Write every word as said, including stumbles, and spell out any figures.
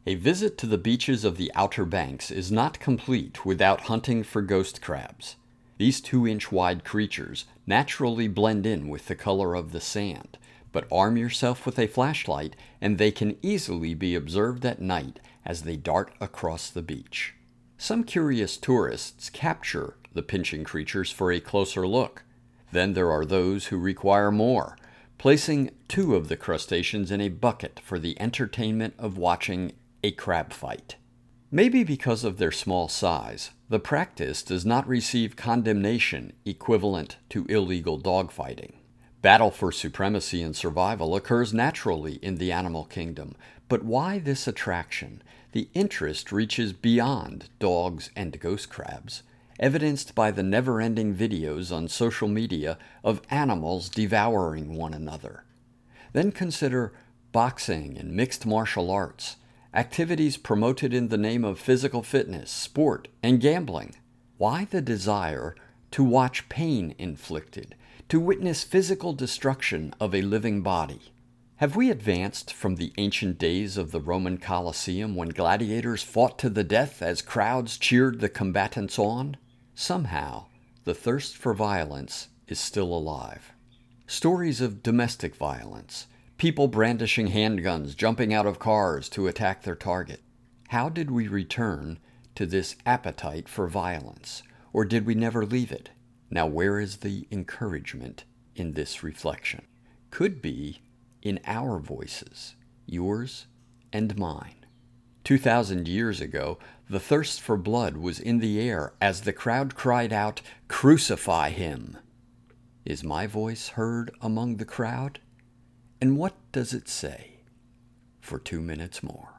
A visit to the beaches of the Outer Banks is not complete without hunting for ghost crabs. These two-inch wide creatures naturally blend in with the color of the sand, but arm yourself with a flashlight and they can easily be observed at night as they dart across the beach. Some curious tourists capture the pinching creatures for a closer look. Then there are those who require more, placing two of the crustaceans in a bucket for the entertainment of watching a crab fight. Maybe because of their small size, the practice does not receive condemnation equivalent to illegal dogfighting. Battle for supremacy and survival occurs naturally in the animal kingdom, but why this attraction? The interest reaches beyond dogs and ghost crabs, evidenced by the never-ending videos on social media of animals devouring one another. Then consider boxing and mixed martial arts, activities promoted in the name of physical fitness, sport, and gambling. Why the desire to watch pain inflicted, to witness physical destruction of a living body? Have we advanced from the ancient days of the Roman Colosseum when gladiators fought to the death as crowds cheered the combatants on? Somehow, the thirst for violence is still alive. Stories of domestic violence, people brandishing handguns, jumping out of cars to attack their target. How did we return to this appetite for violence? Or did we never leave it? Now where is the encouragement in this reflection? Could be in our voices, yours and mine. Two thousand years ago, the thirst for blood was in the air as the crowd cried out, "Crucify him!" Is my voice heard among the crowd? And what does it say? For two minutes more.